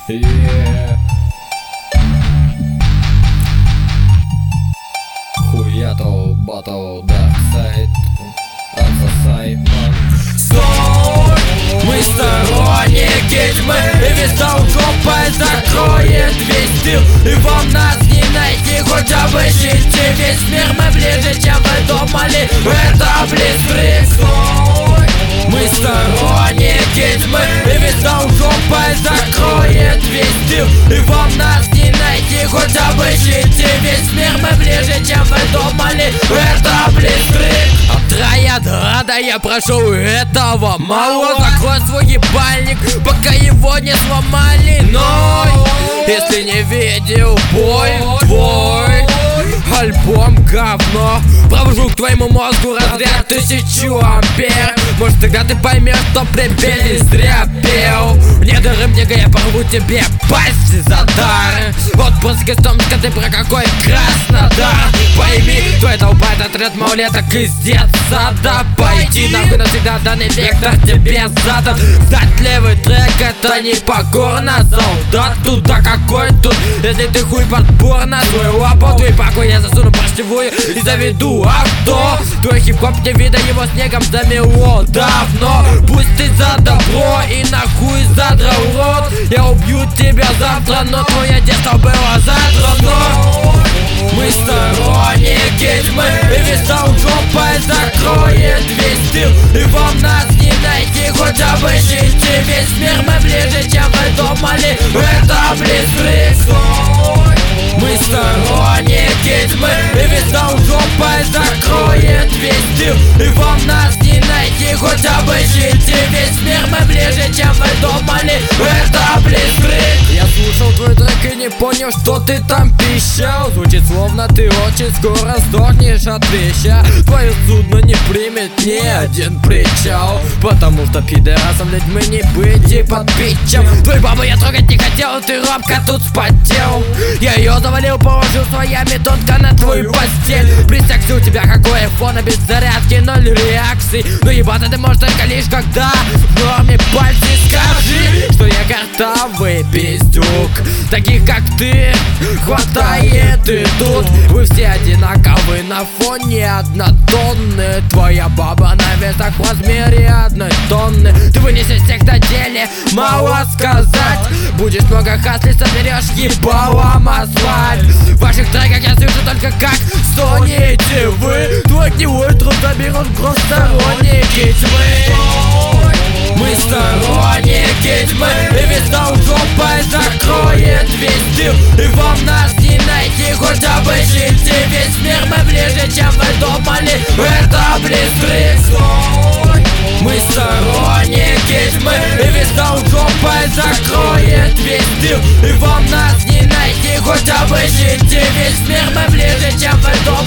Хуято, батл, дарксайд, ансасайд, Стой! Мы сторонники тьмы, и весь толкопай закроет весь тыл, и вам нас не найти, хоть обыщите весь мир. Мы ближе, чем вы думали, это Блицкриг. Стой! Мы сторонники тьмы, и весь толкопай закроет весь тыл, и вам нас не найти, хоть обыщите весь мир. Мы ближе, чем вы думали, это Блицкриг. Отряд я прошу этого мало. Закрой свой ебальник, пока его не сломали. Но если не видел бой твой, альбом говно. Провожу к твоему мозгу разряд 1000 ампер. Может тогда ты поймешь, что прибили зря пел. Не дары мне, я порву тебе пасть за дар. Вот просто из Томска, ты про какой Краснодар. Пойми, твой долбает отряд малолеток из детсада. Пойди нахуй навсегда, данный вектор тебе задан. Сдать левый трек, это не покорно. Солдат туда какой тут, если ты хуй подборно. Свой лапу, твой покой я засуну поршневую и заведу авто. Твой хип-хоп не вида, его снегом замело давно. Пусть ты за добро и нахуй задрал рот. Я убью тебя завтра, но твое детство было задрано. Мы сторонники тьмы, и весь толкопай закроет весь тыл, и вам нас не найти, хоть обыщите весь мир. Мы ближе, чем вы думали, это Блицкриг. Мы сторонники тьмы, и весь толкопай закроет весь тыл, и вам нас не найти, хоть обыщите весь мир. Мы ближе, чем вы думали, это Блицкриг. Я слушал твой трек и не понял, что ты там пищал. Звучит словно ты очень скоро сдохнешь от веща. Твое судно не примет ни один причал, потому что пидорасом людьми не быть и под питчем. Твою бабу я трогать не хотел, ты робко тут спотел. Я ее завалил, положил своями тонко на твою постель. Присягся, у тебя какое фона без зарядки, 0 реакций. Но ебаться ты можешь только лишь когда в норме пальцы. Скажи, что я картавый пиздюк. Таких как ты хватает и тут. Вы все одинаковы на фоне однотонны. Твоя баба на весах в размере 1 тонны. Ты вынесешь всех на деле, мало сказать. Будешь много хасли, соберешь ебалом асфальт. В ваших треках я слышу только как стонете вы. Твой гнилой труд заберут просто сторонники тьмы. Мы сторонники тьмы, и весь толкопай закроет весь тыл, и вам нас не найти, хоть обыщите весь мир. Мы ближе, чем вы думали, это Блицкриг. Мы сторонники тьмы, и весь толкопай закроет весь тыл, и вам нас не найти, хоть обыщите весь мир. Мы ближе, чем вы думали.